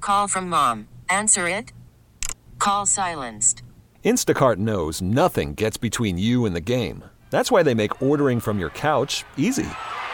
Call from mom. Answer it. Call silenced. Instacart knows nothing gets between you and the game. That's why they make ordering from your couch easy.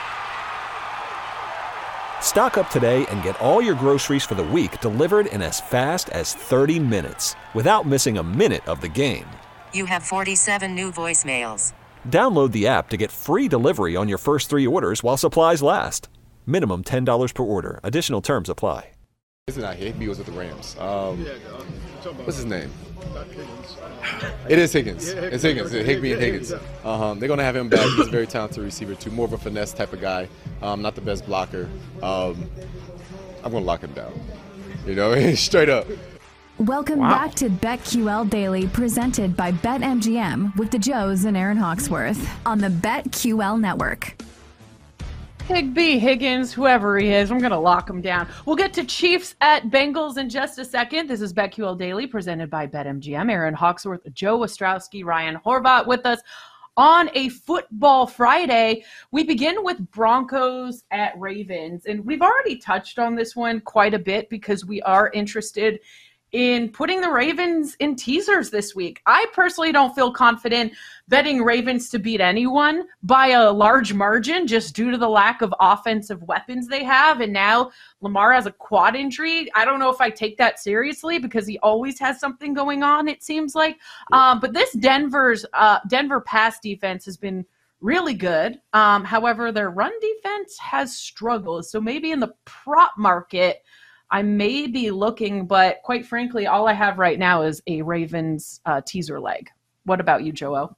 Stock up today and get all your groceries for the week delivered in as fast as 30 minutes without missing a minute of the game. You have 47 new voicemails. Download the app to get free delivery on your first 3 orders while supplies last. Minimum $10 per order. Additional terms apply. It's not Higbee was with the Rams. What's his name? It is Higgins. It's Higgins. Higbee and Higgins. They're going to have him back. He's a very talented receiver, too. More of a finesse type of guy. Not the best blocker. I'm going to lock him down. Straight up. Welcome back to BetQL Daily, presented by BetMGM with the Joes and Aaron Hawksworth on the BetQL Network. Higbee, Higgins, whoever he is, I'm going to lock him down. We'll get to Chiefs at Bengals in just a second. This is BetQL Daily, presented by BetMGM. Aaron Hawksworth, Joe Ostrowski, Ryan Horvat with us on a Football Friday. We begin with Broncos at Ravens, and we've already touched on this one quite a bit because we are interested in putting the Ravens in teasers this week. I personally don't feel confident betting Ravens to beat anyone by a large margin just due to the lack of offensive weapons they have. And now Lamar has a quad injury. I don't know if I take that seriously because he always has something going on, it seems like. But this Denver pass defense has been really good. However, their run defense has struggled. So maybe in the prop market, I may be looking, but quite frankly, all I have right now is a Ravens teaser leg. What about you, Joel?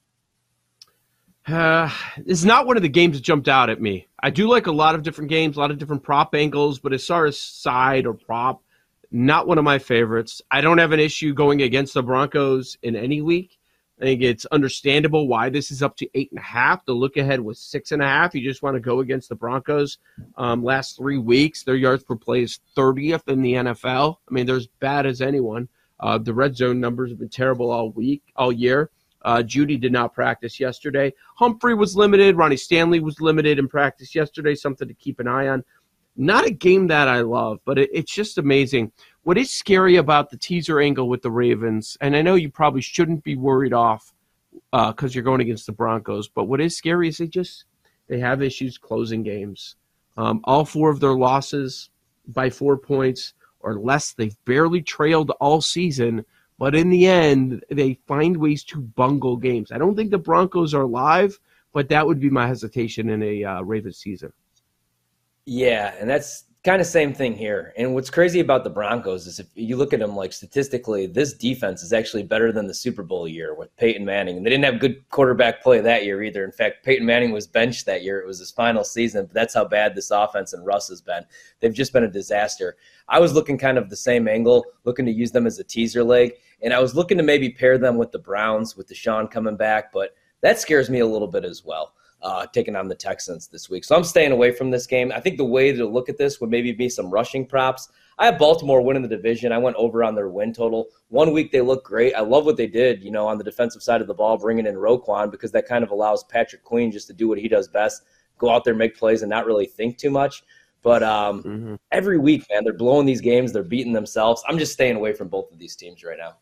It's not one of the games that jumped out at me. I do like a lot of different games, a lot of different prop angles, but as far as side or prop, not one of my favorites. I don't have an issue going against the Broncos in any week. I think it's understandable why this is up to 8.5. The look ahead was 6.5. You just want to go against the Broncos. Last 3 weeks, their yards per play is 30th in the NFL. I mean, they're as bad as anyone. The red zone numbers have been terrible all year. Judy did not practice yesterday. Humphrey was limited. Ronnie Stanley was limited in practice yesterday. Something to keep an eye on. Not a game that I love, but it's just amazing. What is scary about the teaser angle with the Ravens, and I know you probably shouldn't be worried off because you're going against the Broncos, but what is scary is they have issues closing games. All 4 of their losses by 4 points or less, they've barely trailed all season, but in the end, they find ways to bungle games. I don't think the Broncos are live, but that would be my hesitation in a Ravens teaser. Yeah, and that's kind of same thing here. And what's crazy about the Broncos is if you look at them, like statistically, this defense is actually better than the Super Bowl year with Peyton Manning. And they didn't have good quarterback play that year either. In fact, Peyton Manning was benched that year. It was his final season. But that's how bad this offense and Russ has been. They've just been a disaster. I was looking kind of the same angle, looking to use them as a teaser leg. And I was looking to maybe pair them with the Browns, with Deshaun coming back. But that scares me a little bit as well. Taking on the Texans this week. So I'm staying away from this game. I think the way to look at this would maybe be some rushing props. I have Baltimore winning the division. I went over on their win total. 1 week they look great. I love what they did, on the defensive side of the ball, bringing in Roquan, because that kind of allows Patrick Queen just to do what he does best, go out there, make plays, and not really think too much. But every week, man, they're blowing these games. They're beating themselves. I'm just staying away from both of these teams right now.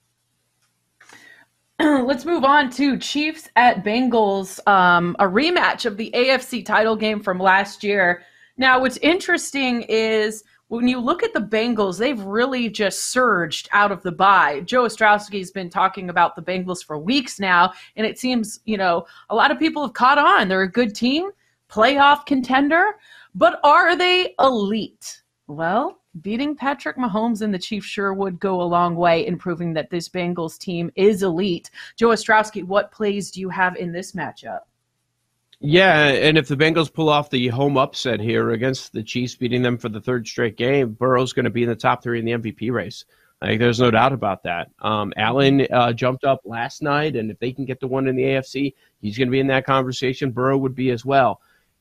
Let's move on to Chiefs at Bengals, a rematch of the AFC title game from last year. Now, what's interesting is when you look at the Bengals, they've really just surged out of the bye. Joe Ostrowski has been talking about the Bengals for weeks now, and it seems, a lot of people have caught on. They're a good team, playoff contender, but are they elite? Well, beating Patrick Mahomes and the Chiefs sure would go a long way in proving that this Bengals team is elite. Joe Ostrowski, what plays do you have in this matchup? Yeah, and if the Bengals pull off the home upset here against the Chiefs, beating them for the 3rd straight game, Burrow's going to be in the top 3 in the MVP race. There's no doubt about that. Allen jumped up last night, and if they can get the one in the AFC, he's going to be in that conversation. Burrow would be as well.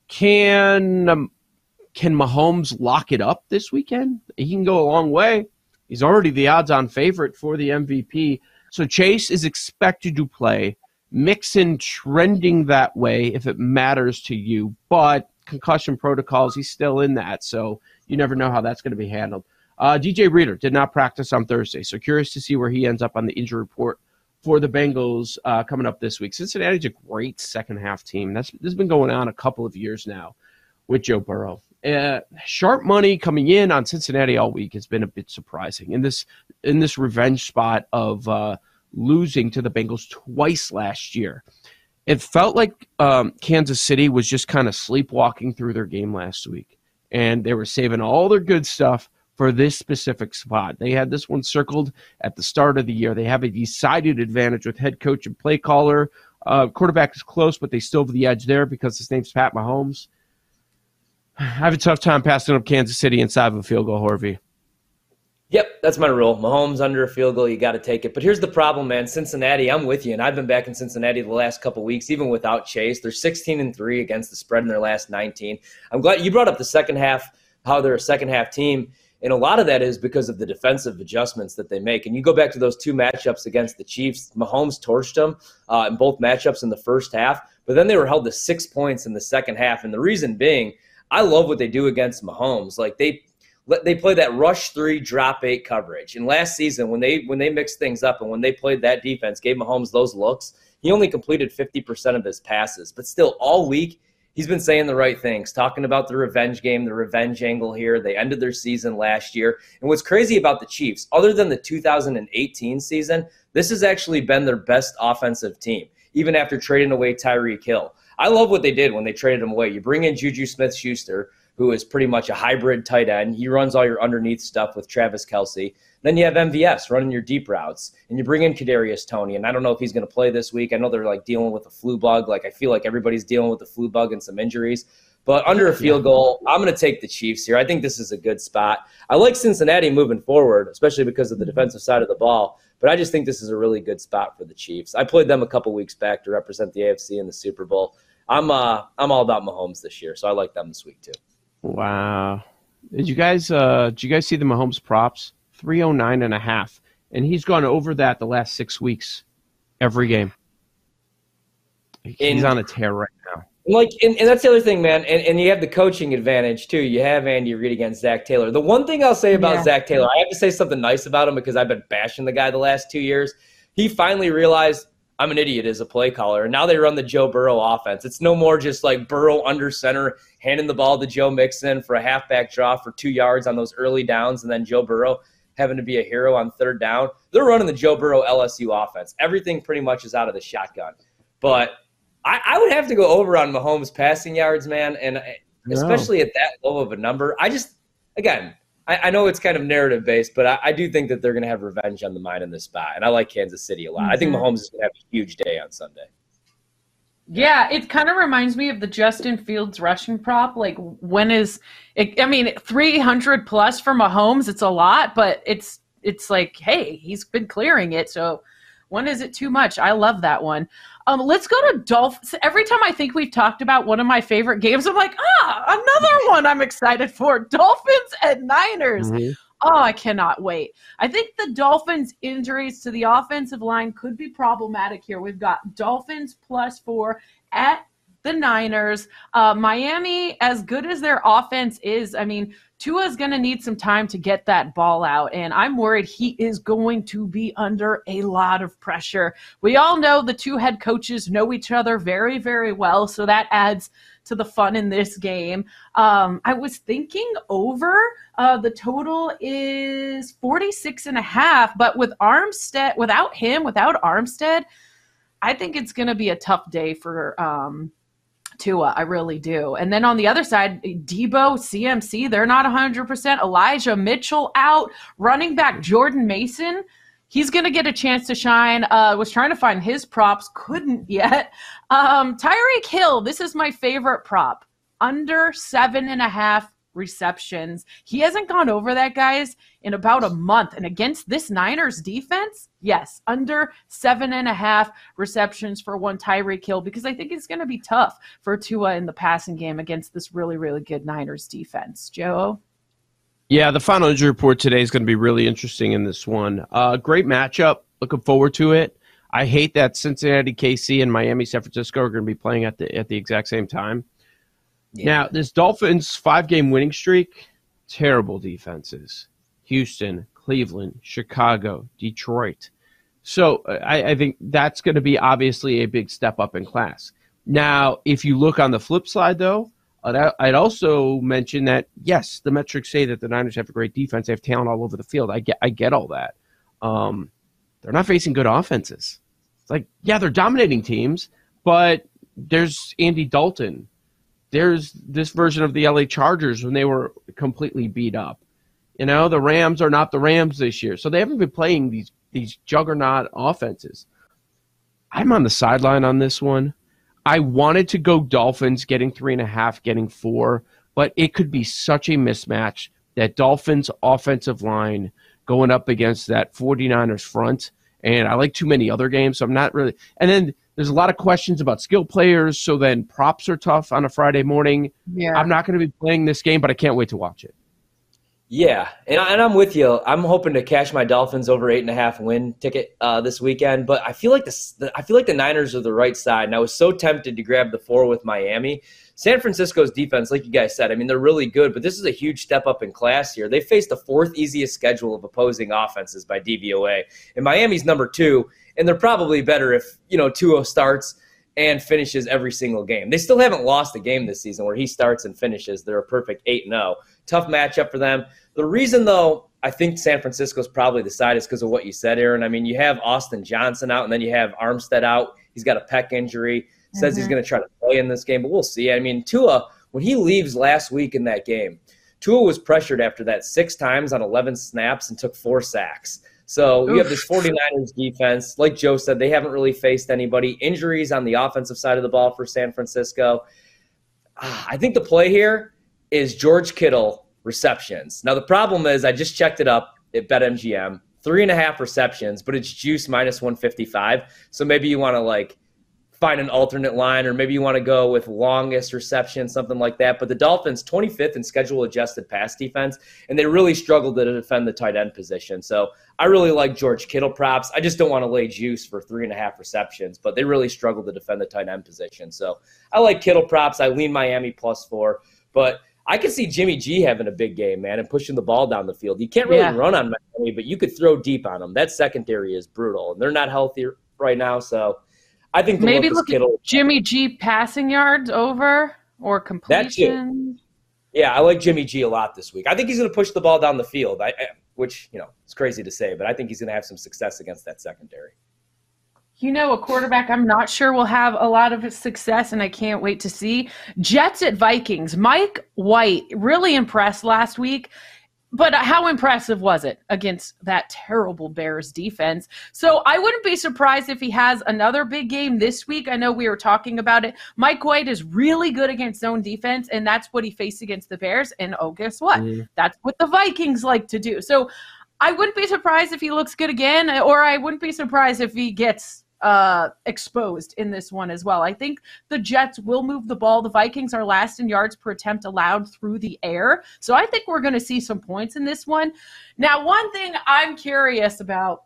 Can Mahomes lock it up this weekend? He can go a long way. He's already the odds-on favorite for the MVP. So Chase is expected to play. Mixon trending that way if it matters to you, but concussion protocols, he's still in that, so you never know how that's going to be handled. DJ Reader did not practice on Thursday, so curious to see where he ends up on the injury report for the Bengals coming up this week. Cincinnati's a great second-half team. This has been going on a couple of years now with Joe Burrow. Sharp money coming in on Cincinnati all week has been a bit surprising. In this revenge spot of losing to the Bengals twice last year, it felt like Kansas City was just kind of sleepwalking through their game last week, and they were saving all their good stuff for this specific spot. They had this one circled at the start of the year. They have a decided advantage with head coach and play caller. Quarterback is close, but they still have the edge there because his name's Pat Mahomes. I have a tough time passing up Kansas City inside of a field goal, Horvey. Yep, that's my rule. Mahomes under a field goal, you got to take it. But here's the problem, man. Cincinnati, I'm with you, and I've been back in Cincinnati the last couple weeks, even without Chase. They're 16-3 against the spread in their last 19. I'm glad you brought up the second half, how they're a second-half team, and a lot of that is because of the defensive adjustments that they make. And you go back to those two matchups against the Chiefs, Mahomes torched them in both matchups in the first half, but then they were held to 6 points in the second half, and the reason being, I love what they do against Mahomes. Like they play that rush 3, drop 8 coverage. And last season, when they mixed things up and when they played that defense, gave Mahomes those looks, he only completed 50% of his passes. But still, all week, he's been saying the right things, talking about the revenge game, the revenge angle here. They ended their season last year. And what's crazy about the Chiefs, other than the 2018 season, this has actually been their best offensive team, even after trading away Tyreek Hill. I love what they did when they traded him away. You bring in Juju Smith-Schuster, who is pretty much a hybrid tight end. He runs all your underneath stuff with Travis Kelce. Then you have MVS running your deep routes. And you bring in Kadarius Toney. And I don't know if he's going to play this week. I know they're like dealing with a flu bug. Like I feel like everybody's dealing with the flu bug and some injuries. But under a field goal, I'm going to take the Chiefs here. I think this is a good spot. I like Cincinnati moving forward, especially because of the defensive side of the ball. But I just think this is a really good spot for the Chiefs. I played them a couple weeks back to represent the AFC in the Super Bowl. I'm all about Mahomes this year, so I like them this week too. Wow. Did you guys see the Mahomes props? 309.5. And he's gone over that the last 6 weeks. Every game. He's on a tear right now. And that's the other thing, man. And you have the coaching advantage too. You have Andy Reid against Zach Taylor. The one thing I'll say about Zach Taylor, I have to say something nice about him because I've been bashing the guy the last 2 years. He finally realized I'm an idiot as a play caller. And now they run the Joe Burrow offense. It's no more just like Burrow under center, handing the ball to Joe Mixon for a halfback draw for 2 yards on those early downs, and then Joe Burrow having to be a hero on third down. They're running the Joe Burrow LSU offense. Everything pretty much is out of the shotgun. But I would have to go over on Mahomes' passing yards, man, and especially at that low of a number. I know it's kind of narrative-based, but I do think that they're going to have revenge on the mind in this spot, and I like Kansas City a lot. I think Mahomes is going to have a huge day on Sunday. Yeah, it kind of reminds me of the Justin Fields rushing prop. Like, when is it? I mean, 300 plus for Mahomes, it's a lot, but it's like, hey, he's been clearing it, so when is it too much? I love that one. Let's go to Dolphins. Every time I think we've talked about one of my favorite games, I'm like, another one I'm excited for. Dolphins and Niners. Mm-hmm. Oh, I cannot wait. I think the Dolphins' injuries to the offensive line could be problematic here. We've got Dolphins +4 at the Niners. Miami, as good as their offense is, I mean, Tua's going to need some time to get that ball out, and I'm worried he is going to be under a lot of pressure. We all know the two head coaches know each other very, very well, so that adds to the fun in this game. I was thinking over. The total is 46.5, but with Armstead, without Armstead, I think it's going to be a tough day for Tua. I really do. And then on the other side, Debo, CMC, they're not 100%. Elijah Mitchell out. Running back Jordan Mason, he's going to get a chance to shine. Was trying to find his props, couldn't yet. Tyreek Hill, this is my favorite prop. Under 7.5 receptions. He hasn't gone over that, guys, in about a month. And against this Niners defense, yes, under 7.5 receptions for one Tyreek Hill, because I think it's going to be tough for Tua in the passing game against this really, really good Niners defense. Joe? Yeah, the final injury report today is going to be really interesting in this one. Great matchup. Looking forward to it. I hate that Cincinnati, KC, and Miami, San Francisco are going to be playing at the exact same time. Yeah. Now, this Dolphins 5-game winning streak, terrible defenses. Houston, Cleveland, Chicago, Detroit. So I think that's going to be obviously a big step up in class. Now, if you look on the flip side, though, I'd also mention that, yes, the metrics say that the Niners have a great defense. They have talent all over the field. I get all that. They're not facing good offenses. It's like, yeah, they're dominating teams, but there's Andy Dalton. There's this version of the LA Chargers when they were completely beat up. You know, the Rams are not the Rams this year. So they haven't been playing these juggernaut offenses. I'm on the sideline on this one. I wanted to go Dolphins getting 3.5, getting 4, but it could be such a mismatch that Dolphins offensive line going up against that 49ers front. And I like too many other games, so I'm not really. And then there's a lot of questions about skill players, so then props are tough on a Friday morning. Yeah. I'm not going to be playing this game, but I can't wait to watch it. Yeah, and I'm with you. I'm hoping to cash my Dolphins over 8.5 win ticket this weekend, but I feel like the Niners are the right side, and I was so tempted to grab the 4 with Miami. San Francisco's defense, like you guys said, I mean, they're really good, but this is a huge step up in class here. They faced the 4th easiest schedule of opposing offenses by DVOA, and Miami's number 2, and they're probably better if, Tua starts and finishes every single game. They still haven't lost a game this season where he starts and finishes. They're a perfect 8-0. Tough matchup for them. The reason, though, I think San Francisco's probably the side is because of what you said, Aaron. I mean, you have Austin Johnson out, and then you have Armstead out. He's got a pec injury. Says he's going to try to play in this game, but we'll see. I mean, Tua, when he leaves last week in that game, Tua was pressured after that 6 times on 11 snaps and took 4 sacks. So you have this 49ers defense. Like Joe said, they haven't really faced anybody. Injuries on the offensive side of the ball for San Francisco. I think the play here is George Kittle receptions. Now, the problem is I just checked it up at BetMGM. 3.5 receptions, but it's juice minus 155. So maybe you want to find an alternate line, or maybe you want to go with longest reception, something like that. But the Dolphins, 25th in schedule-adjusted pass defense, and they really struggled to defend the tight end position. So I really like George Kittle props. I just don't want to lay juice for 3.5 receptions, but they really struggled to defend the tight end position. So I like Kittle props. I lean Miami +4, but I could see Jimmy G having a big game, man, and pushing the ball down the field. You can't really run on Miami, but you could throw deep on them. That secondary is brutal, and they're not healthy right now, so I think maybe look at Jimmy G passing yards over or completion. Yeah, I like Jimmy G a lot this week. I think he's going to push the ball down the field, which, it's crazy to say, but I think he's going to have some success against that secondary. A quarterback I'm not sure will have a lot of success, and I can't wait to see. Jets at Vikings. Mike White really impressed last week. But how impressive was it against that terrible Bears defense? So I wouldn't be surprised if he has another big game this week. I know we were talking about it. Mike White is really good against zone defense, and that's what he faced against the Bears. And guess what? That's what the Vikings like to do. So I wouldn't be surprised if he looks good again, or I wouldn't be surprised if he gets exposed in this one as well. I think the Jets will move the ball. The Vikings are last in yards per attempt allowed through the air. So I think we're going to see some points in this one. Now, one thing I'm curious about,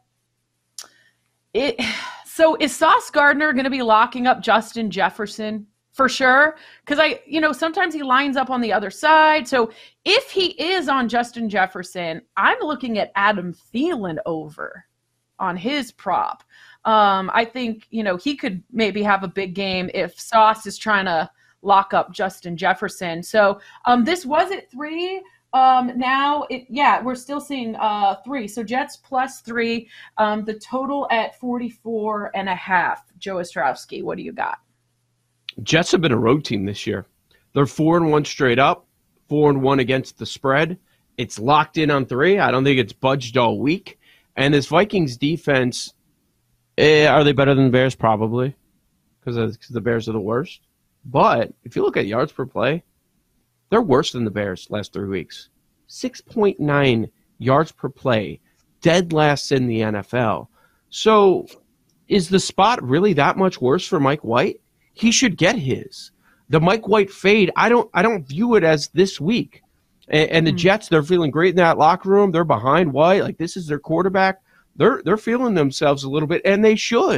so is Sauce Gardner going to be locking up Justin Jefferson for sure? Because sometimes he lines up on the other side. So if he is on Justin Jefferson, I'm looking at Adam Thielen over on his prop. I think, he could maybe have a big game if Sauce is trying to lock up Justin Jefferson. So this was at 3. Now, we're still seeing 3. So Jets +3. The total at 44.5. Joe Ostrowski, what do you got? Jets have been a road team this year. They're 4-1 straight up, 4-1 against the spread. It's locked in on 3. I don't think it's budged all week. And this Vikings defense, are they better than the Bears? Probably, because the Bears are the worst. But if you look at yards per play, they're worse than the Bears last 3 weeks. 6.9 yards per play, dead last in the NFL. So is the spot really that much worse for Mike White? He should get his. The Mike White fade, I don't view it as this week. And the Jets, they're feeling great in that locker room. They're behind White. Like, this is their quarterback. They're feeling themselves a little bit, and they should.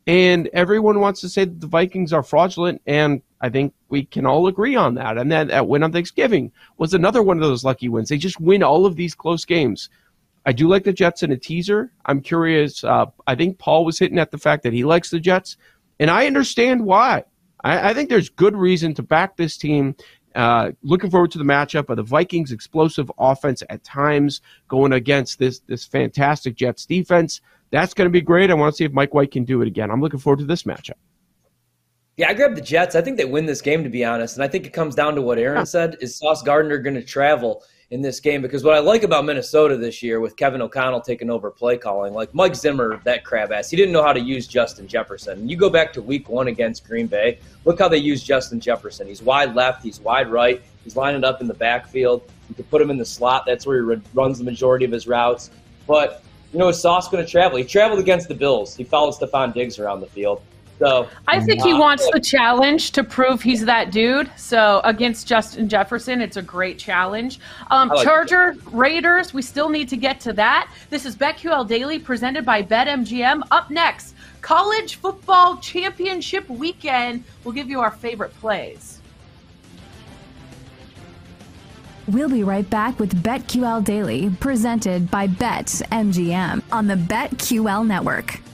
And everyone wants to say that the Vikings are fraudulent, and I think we can all agree on that. And then that win on Thanksgiving was another one of those lucky wins. They just win all of these close games. I do like the Jets in a teaser. I'm curious. I think Paul was hitting at the fact that he likes the Jets, and I understand why. I think there's good reason to back this team. Looking forward to the matchup of the Vikings' explosive offense at times going against this fantastic Jets defense. That's going to be great. I want to see if Mike White can do it again. I'm looking forward to this matchup. Yeah, I grabbed the Jets. I think they win this game, to be honest. And I think it comes down to what Aaron said. Is Sauce Gardner going to travel in this game? Because what I like about Minnesota this year with Kevin O'Connell taking over play calling, like Mike Zimmer, that crab ass, he didn't know how to use Justin Jefferson. And you go back to week 1 against Green Bay, look how they use Justin Jefferson. He's wide left, he's wide right, he's lining up in the backfield. You can put him in the slot. That's where he runs the majority of his routes. But is Sauce going to travel? He traveled against the Bills. He followed Stephon Diggs around the field. So I think he wants the challenge to prove he's that dude. So against Justin Jefferson, it's a great challenge. Charger, Raiders, we still need to get to that. This is BetQL Daily presented by BetMGM. Up next, College Football Championship Weekend. We'll give you our favorite plays. We'll be right back with BetQL Daily, presented by BetMGM on the BetQL Network.